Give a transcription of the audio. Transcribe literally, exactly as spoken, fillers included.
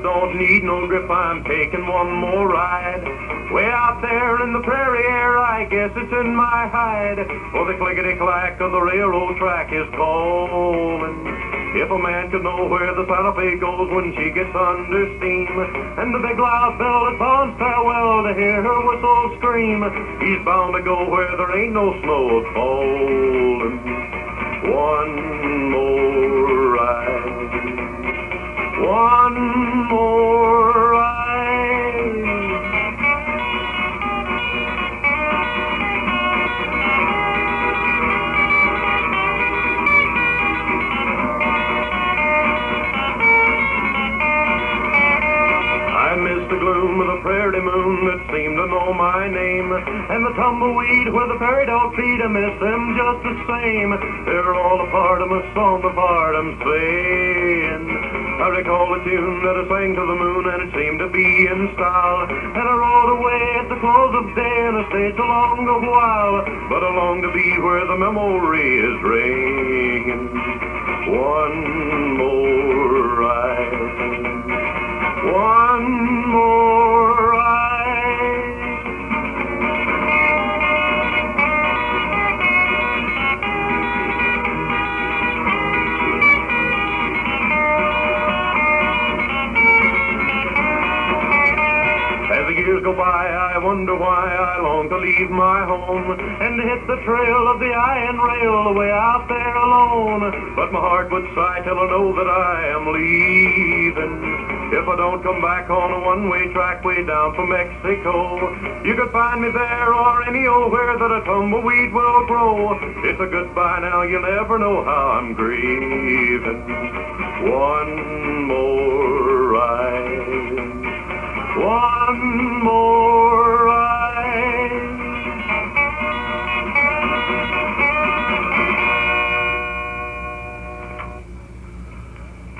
don't need no grip, I'm taking one more ride. Way out there in the prairie air, I guess it's in my hide. For the clickety-clack of the railroad track is calling. If a man could know where the Santa Fe goes when she gets under steam, and the big loud bell that sounds farewell to hear her whistle scream, he's bound to go where there ain't no snow falling. One more ride, one more ride. I miss the gloom of the prairie moon that seemed to know my name, and the tumbleweed where the prairie dog feed, I miss them just the same. They're all a part of my song of art I'm saying. I recall a tune that I sang to the moon, and it seemed to be in style, and I rode away at the close of day, and I stayed so long a while, but I long to be where the memory is ringing. One more ride, one more ride. As the years go by, I wonder why I long to leave my home and to hit the trail of the iron rail way out there alone. But my heart would sigh till I know that I am leaving. If I don't come back on a one-way track way down from Mexico, you could find me there or any old where that a tumbleweed will grow. It's a goodbye now, you never know how I'm grieving. One more ride, one more